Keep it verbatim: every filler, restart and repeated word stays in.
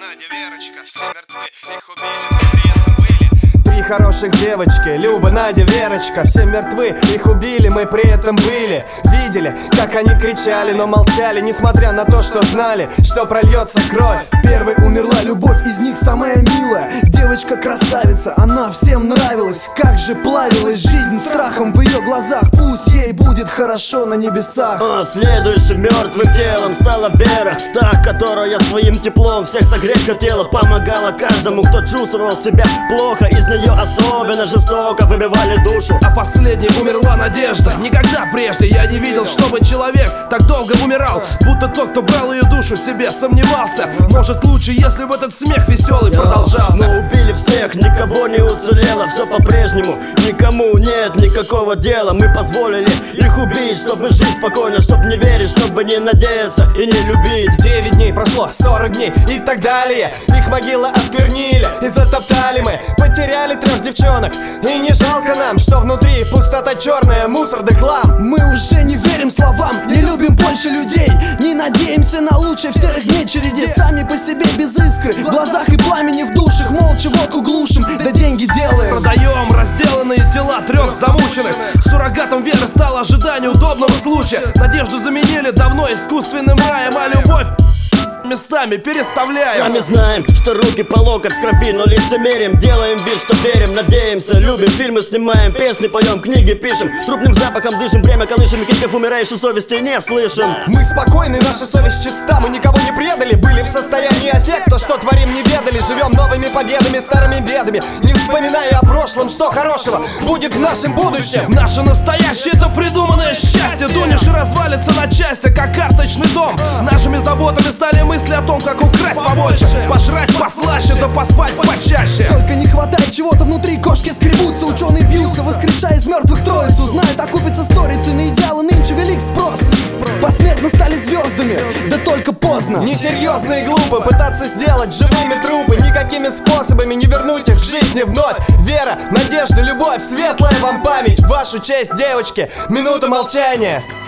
Надя, Верочка, все мертвы, их убили, мы при этом были. Три хороших девочки, Люба, Надя, Верочка, все мертвы, их убили, мы при этом были. Видели, как они кричали, но молчали, несмотря на то, что знали, что прольется кровь. Первой умерла любовь, из них самая милая. Девочка красавица, она всем нравилась. Как же плавилась жизнь страхом в ее глазах. Пусть ей будет хорошо на небесах. А следующим мертвым телом стала Вера, та, которая своим теплом всех согреть хотела. Помогала каждому, кто чувствовал себя плохо. Из нее особенно жестоко выбивали душу. А последней умерла Надежда. Никогда прежде я не видел, чтобы человек так долго умирал. Будто тот, кто брал ее душу, себе сомневался. Может лучше, если бы этот смех веселый продолжался. Но убили всех, никого не уцелело. Все по-прежнему, никому нет никакого дела. Мы позволили их убить, чтобы жить спокойно, чтобы не верить, чтобы не надеяться и не любить. Девять дней прошло, сорок дней и так далее. Их могилы осквернили и затоптали мы. Потеряли трех девчонок, и не жалко нам, что внутри пустота черная, мусор да хлам. Мы уже не верим словам, не любим больше людей. Не надеемся на лучшее в серых дней череде. Сами по себе без искры, в глазах и пламени в душах. Молча водку глушим, да деньги делаем. Продаем разделанные тела трех замученных. Суррогатом веры стало ожидание удобного случая. Надежду заменили давно искусственным раем, а любовь местами переставляем. Сами знаем, что руки по локоть в крови, но лицемерим. Делаем вид, что верим, надеемся, любим. Фильмы снимаем, песни поем, книги пишем. Трупным запахом дышим, время колышем. Криков умирающей совести не слышим. Мы спокойны, наша совесть чиста. Мы никого не предали, были в состоянии аффекта. Что творим, не ведали, живем новыми победами, старыми бедами. Не вспоминая о прошлом, что хорошего будет в нашем будущем. Наше настоящее — это придуманное счастье. Дунешь и развалится на части, как карточный дом. Нашими заботами стали мысли о том, как украсть побольше, пожрать послаще, да поспать почаще. Только не хватает чего-то внутри, кошки скребутся, ученые бьются, воскрешая из мертвых троицу. Знают, окупится сторицей, на идеалы нынче велик спрос. Посмертно стали звездами, да только поздно. Несерьезно и глупо пытаться сделать живыми трупы. Никакими способами не вернуть их в жизни вновь. Вера, надежда, любовь, светлая вам память. В вашу честь, девочки, минута молчания.